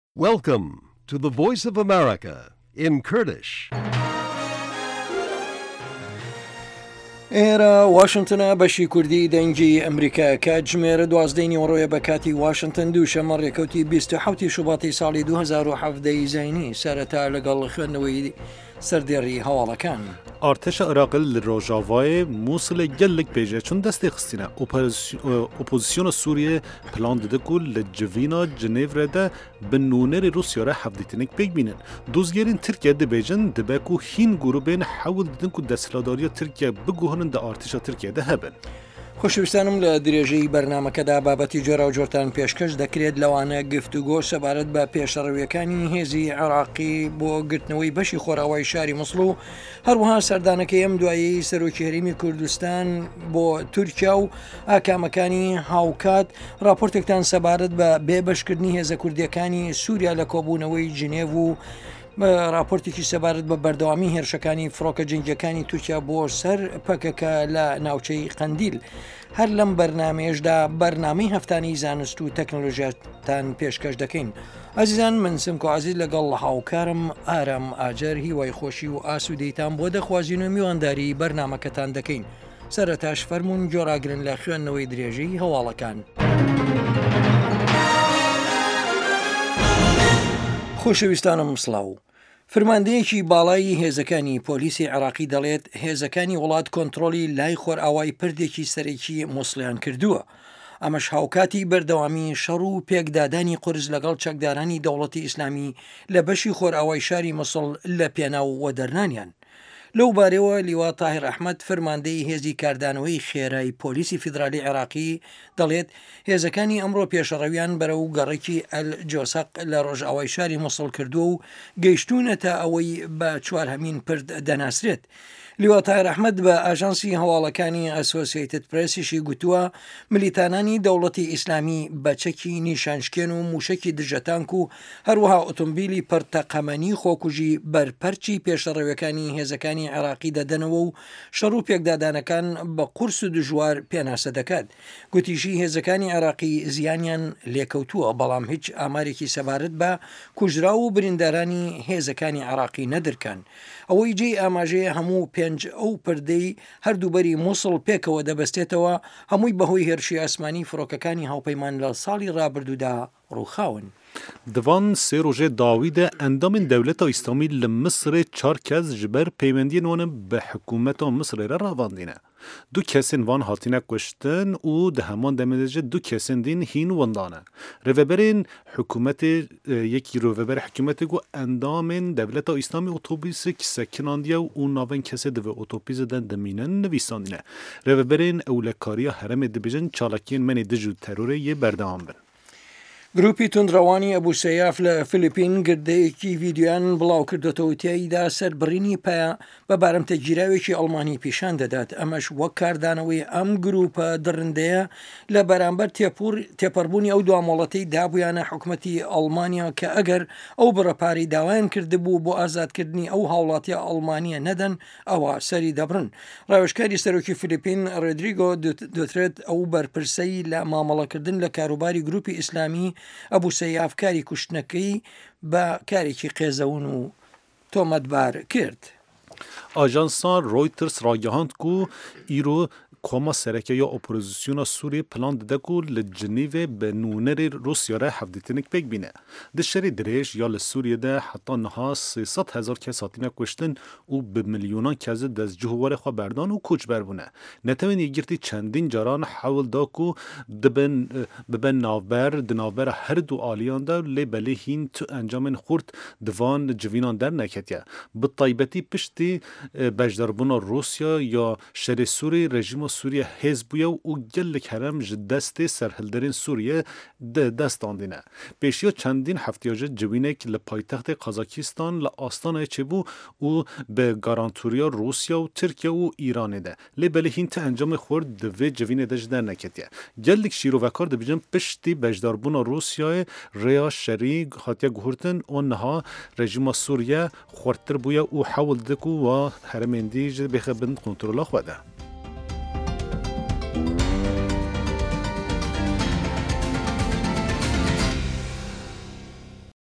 Welcome to the Voice of America in Kurdish. ئێرە واشنگتنە بەشی کوردی دەنگی ئەمریکا کاتژمێرە 12 نیوەڕۆیە بە کاتی واشنگتن دووشەمە ڕێکەوتی 27 شوباتی ساڵی 2017 زینی سەرەتا لەگەڵ خوێندنەوەی سەردێڕی هەواڵەکان. ئارتشە عێراقی لە ڕۆژاوای مووسڵێ gelek pêje çûn destê xistîne opozîsyona Sûriyê plan dide ku li civîna Cinêvrê de bi nûnerê Rûsya re hevdîtinek pêk bînin. Dozgerên Tirkiye dibêjin dibe ku hîn grûpên hewl didin ku desthilatdariya Tirkiye biguhinin di artişa Tirkiyeyê hebin. خۆشەویستانم لە درێژەی بەرنمەکەدا بابەتی جۆرا و جۆرتان پێشکەش دەکرێت لەوانە گفتوگۆ سەبارەت بە پێشەڕەویەکانی هێزی عێراقی بۆ گرتنەوەی بەشی خۆراوای شاری مووسڵ و هەروەها سەردانەکەی ئەم دوایی سەرۆکی هەرێمی کوردستان بۆ تورکیا و ئاکامەکانی هاوکات راپۆرتێکتان سەبارەت بە بێبەشکردنی هێزە کوردیەکانی سووریا لە کۆبوونەوەی جنێڤ و راپۆرتێکی سەبارەت بە بەردەوامی هێرشەکانی فڕۆکە جنگیەکانی تورکیا بۆ سەر پەکەکە لە ناوچەی قەندیل هەر لەم بەرنمەیەشدا بەرنامەی هەفتانەی زانست و تەکنۆلۆژیاتان پێشکەش دەکەین. ئازیزان من سمکۆ عزیز لەگەڵ هاوکارم ئارام ئاجەر هیوای خۆشی و ئاسوودەیتان بۆ دەخوازیین و میوانداری بەرنمەکەتان دەکەین. سەرەتاش فەرمونون جۆراگرن لە خوێندنەوەی درێژەی هەواڵەکان. خۆشەویستانم سڵاو. فرماندەیەکی باڵایی هێزەکانی پۆلیسی عێراقی دەڵێت هێزەکانی وڵات کۆنتترۆلی لای خۆرئاوای پردێکی سەرەکی مووسڵیان کردووە. ئەمەش هاوکاتی بەردەوامی شەڕ و پێکدادانی قورس لەگەڵ چەکدارانی دەوڵەتی ئیسلامی لە بەشی خۆرئاوای شاری مووسڵ لە پێناو وەدەرنانیان. لەو بارەوە لیوا تاهیر ئەحمەد فرماندەی هێزی کاردانەوەی خێرای پۆلیسی فیدرالی عێراقی دەڵێت هێزەکانی ئەمڕۆ پێشەڕەویان بەرەو گەڕێکی ئەل جۆسەق لە ڕۆژئاوای شاری مووسڵ کردووە و گەیشتونەتە ئەوەی بە چوارهەمین پرد دەناسرێت. لیوا تاهیر ئەحمەد بە ئاژانسی هەواڵەکانی ئەسۆسییتد پرێسیشی گوتووە ملیتانانی دەوڵەتی ئیسلامی بەچەکی نیشانشکێن و موشکی دژەتانک و هەروەها ئۆتۆمبیلی پەرتەقەمەنی خۆکوژی بەرپەرچی پێشەڕەویەکانی هێزەکانی عێراقی دەدەنەوە و شەڕ و پێکدادانەکان بە قورس و دژوار پێناسە دەکات. گوتیشی هێزەکانی عێراقی زیانیان لێکەوتووە بەڵام هیچ ئامارێکی سەبارەت بە کوژرا و بریندارانی هێزەکانی عێراقی نەدرکان. ئەوەی جێی ئاماژەیە هەموو ئەو پردەی هەردووبەری مووسڵ پێکەوە دەبەستێتەوە هەمووی بەهۆی هێرشی ئاسمانی فڕۆکەکانی هاوپەیمان لە ساڵی ڕابردوودا ڕووخاون. Divan sê rojê dawî de endamên dewleta Îslamî li Misrê 4 kes ji ber peymendiyên wan bi hikûmeta Misrê re ravandîne. Du kesên van hatine kuştin û di heman demê de jî du kesên dîn hîn windan e. Rêveberên hikûmetê yekî rêveberê hikûmetê got endamên dewleta Îslamî otobîsek sekinandiye û navên kesê divê otobîsê de dimînin nivîsandîne. Rêveberên ewlekariya herêmê dibêjin çalakiyên menê dij û terorê yê berdewam bin. گروپی توندڕەوانی ئەبوو سەیاف لە فلیپین گردەیەکی ڤیددیویان بڵاو کردوەوە تیایدا سەربڕینی پایە بە بارمتەگیراوێکی ئەڵمانی پیشان دەدات. ئەمەش وەک کاردانەوەی ئەم گروپە دڕندەیە لە بەرامبەر تێپەڕبوونی ئەو دوامۆڵەتەی دابوویانە حکوومەتی ئەڵمانیا کە ئەگەر ئەو بڕەپاری داوایان کردبوو بۆ ئازادکردنی ئەو هاوڵاتیە ئەڵمانیە نەدەن ئەوە سەری دەبرن. ڕاوێژکاری سەرۆکی فلیپین ڕێدریگۆ دۆترێت ئەو بەرپرسەی لە مامەڵەکردن لە کاروباری گروپی ئیسلامی ئەبوو سەیافکاری کوشتنەکەی بە کارێکی قێزەون و تۆمەتبار کرد. Ajansa Reuters ragihand ku îro Koma Serekeya Opozisyona Sûriyê plan dide ku li Cinêvê bi nûnerê Rûsya re hevdîtinek pêk bîne. Di şerê dirêj ya li Sûriyê de heta niha 300,000 kes hatine kuştin û bi milyonan kes destcih warê xwe berdan û koçber bûne. Netewên yekgirtî çendîn caran hewl da ku bibe navber di navbera her du aliyan de lê belê hîn tu encamên xurt divan civînan derneketiye. Bi taybetî piştî bejdarbûna Rûsya ya şerê Sûrî rejima Sûriye hêz bûye û gelek herem ji destê serhilderên Sûriye de dest andîne. Pêşiya çendîn heftiya ji civînek li paytextê Kazakistan li Astanayê çêbû û bi garantûriya Rûsya û Tirkiye û İranê de. Lê belê hîn te encamê xwe di vê civînê de ji derneketiye. Gelek şîrovekar dibêjin piştî bejdarbûna Rûsyayê rêya şerî hatiye guhurtin û niha rejima Sûriye xwertir bûye û hewl dike ku wa heremên dî ji bêxe bin kontrola xwe de.